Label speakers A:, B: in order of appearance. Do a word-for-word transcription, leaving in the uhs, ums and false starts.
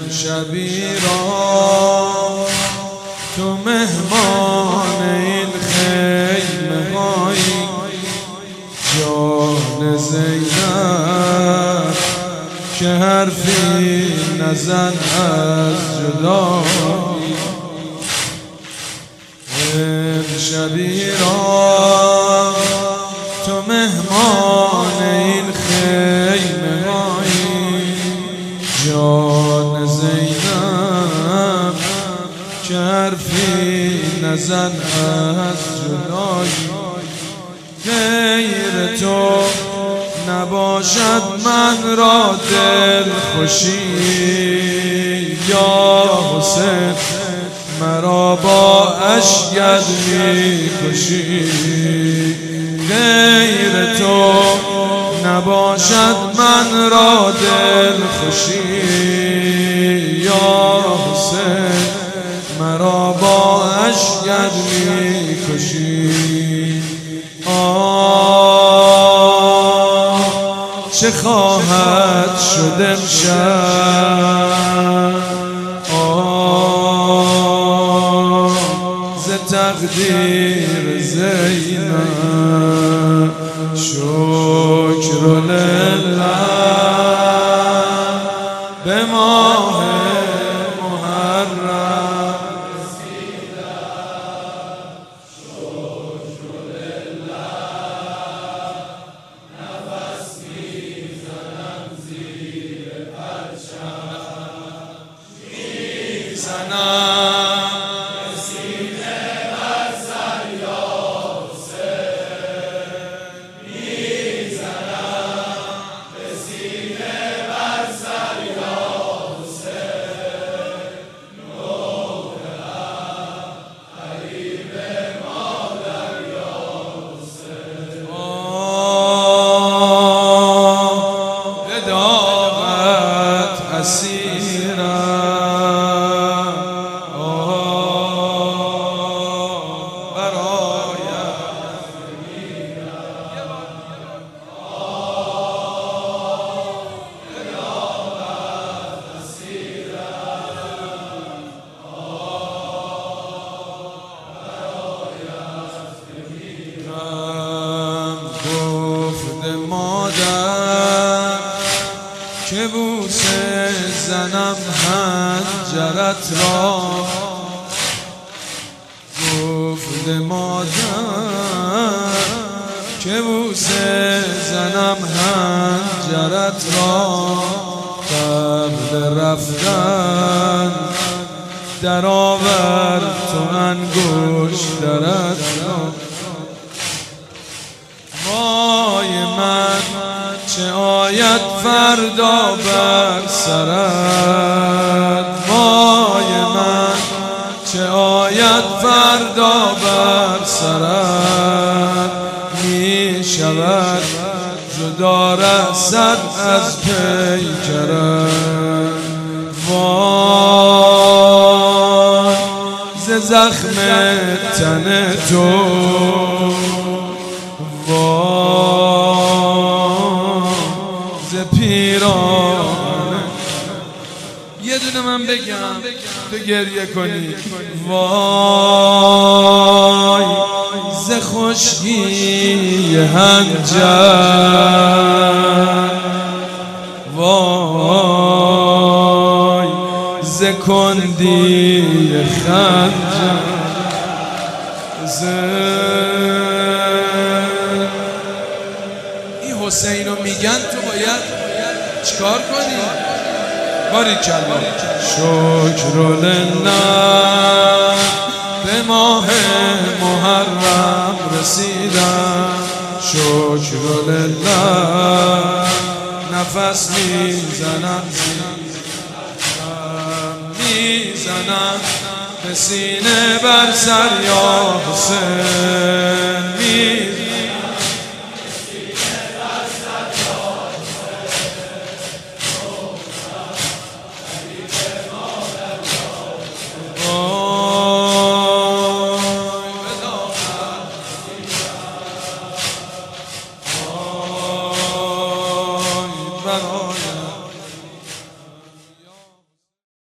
A: شبی را تو مهمان این خیمه هایی، جان زینب که حرفی نزن از جدایی. شبی را تو مهمان این خیمه هایی، جان زینب که حرفی نزن از جدایی. غیر تو نباشد من را دل خوشی، یا حسین مرا با اشکت می کشی. غیر تو نباشد من را دل خوشی، یا حسین مرا با اشکت می کشی. آه چه خواهد شد امشب، آه ز تقدیر زینب. شکر لله به ماه محرم رسیدم. شکر لله نفس میزنم زیر پرچم، میزنم سینه بر سر یا حسین، میزنم به سینه بر سر یا حسین. نوره قریب مادر یا حسین. آه به داغت اسیرم، آه برایت بمیرم. آه به داغت اسیرم، گفت مادر که بوسه زنم حنجرت را. گفت مادر که بوسه زنم حنجرت را. قبل رفتن در آور تو انگشترت را. وای من چه آید فردا بر سرت، وای من چه آید فردا بر سرت. می شود جدا رسد از پیکرت. وای ز زخم تن تو، وای ز پیرانه. یه دونه من بگم تو گریه کنی. وای ز خشکی حنجر، وای ز کندی خنجر. ز این حسین رو میگن تو باید چیکار کنی؟ باریکلا. شکر لله به ماه محرم رسیدم. شکر لله نفس میزنم میزنم به سینه بر سر یا حسین.